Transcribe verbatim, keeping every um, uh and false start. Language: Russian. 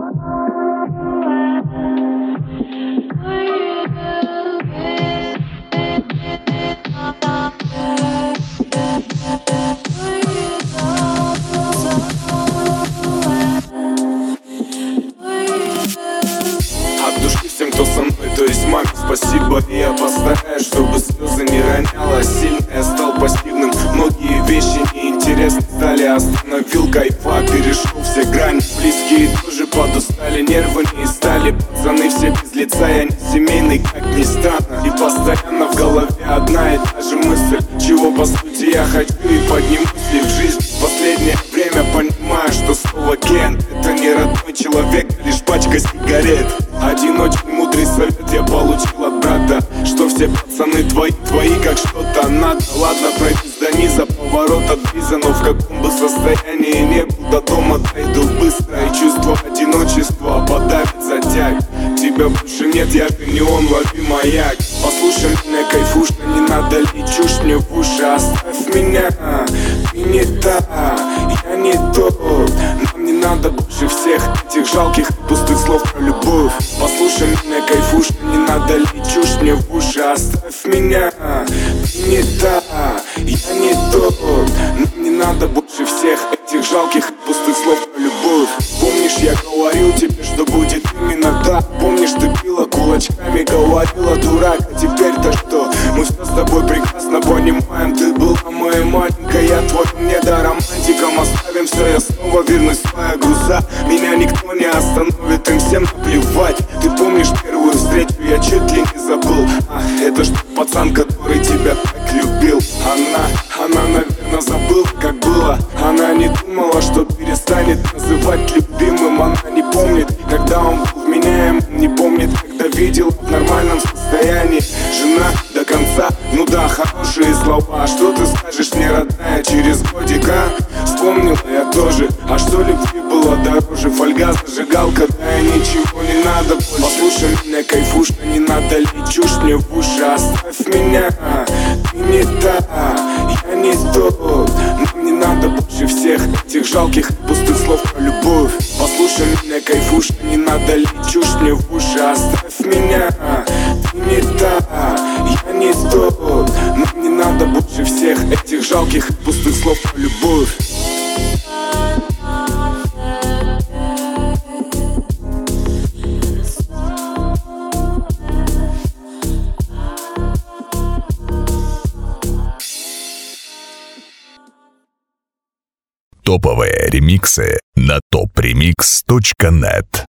То есть маме спасибо, и я постараюсь, чтобы слезы не роняла. Сильно я стал пассивным, многие вещи неинтересны стали. Остановил кайфа, перешел все грани. Близкие тоже подустали, нервы не стали. Пацаны все без лица, я не семейный, как ни странно. И постоянно в голове одна и та же мысль, чего по сути я хочу и поднимусь ли в жизнь. В последнее время понимаю, что слово Кен — это не родной человек, а лишь пачка сигарет. Один очень мудрый совет я получил от брата, что все пацаны твои, твои как что-то надо. Ладно, пройдусь до низа, поворот от Биза, но в каком бы состоянии не был, до дома дойду быстро. И чувство одиночества подавит затяг. Тебя больше нет, я же не он, лови маяк. Послушай меня, кайфуш, но не надо лить чушь мне в уши. Оставь меня, ты не та, я не тот. Нам не надо больше всех этих жалких пустых слов про любовь. Послушай меня, кайфуш, но не надо лить чушь мне в уши. Оставь меня, ты не та, я не тот. Нам не надо больше всех этих жалких пустых слов про любовь. Помнишь, я говорил тебе, что будет именно так? Помнишь, ты била кулачками, говорила дурак, а теперь-то что? Мы все с тобой прекрасно понимаем. Ты была моей маленькой, я твоим недоромантиком. Оставим все, я снова вернусь в свои груза. Меня никто не остановит, им всем наплевать. Ты помнишь первую встречу, я чуть ли не забыл. А, это что, пацан, который тебя так любил? Она, она, наверное, забыла, как было. Она не думала, что перестанет называть любимым. Она не помнит, когда он был вменяем. Не помнит, когда видел в нормальном состоянии. Жена до конца, ну да, хорошие слова. Что ты скажешь мне, родная, через годик, а? Вспомнила я тоже, а что любви было дороже? Фольга, зажигалка, да и ничего не надо больше. Послушай меня, кайфуш, но не надо лить чушь мне в уши. Оставь меня, ты не та, я не тот. Нам не надо больше всех этих жалких пустых слов про любовь. Послушай меня, кайфуш, но не надо лить чушь мне в уши. Оставь меня, ты не та, я не тот. Нам не надо больше всех этих жалких пустых слов про любовь. Топовые ремиксы на топ ремикс точка нет.